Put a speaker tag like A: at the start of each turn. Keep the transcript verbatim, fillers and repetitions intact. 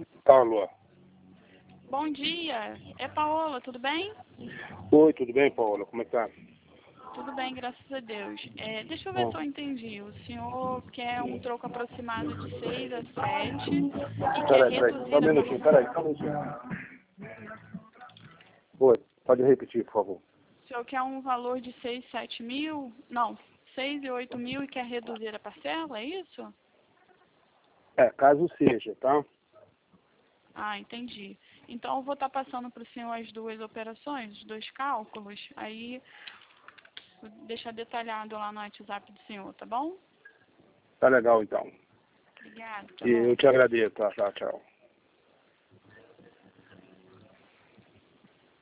A: Alô.
B: Bom dia, é Paola, tudo bem?
A: Oi, tudo bem, Paola? Como é que tá?
B: Tudo bem, graças a Deus. É, deixa eu ver
A: Bom.
B: se eu entendi. O senhor quer um troco aproximado de seis a sete e quer
A: Peraí, peraí, só um
B: reduzir a
A: minutinho,
B: parcela.
A: peraí, só um minutinho. Oi, pode repetir, por favor.
B: O senhor quer um valor de seis, sete mil? Não, seis e oito mil e quer reduzir a parcela, é isso?
A: É, caso seja, tá?
B: Ah, entendi. Então eu vou estar passando para o senhor as duas operações, os dois cálculos, aí vou deixar detalhado lá no WhatsApp do senhor, tá bom?
A: Tá legal, então.
B: Obrigada, até
A: E eu
B: logo.
A: te agradeço, tá, tá, tchau.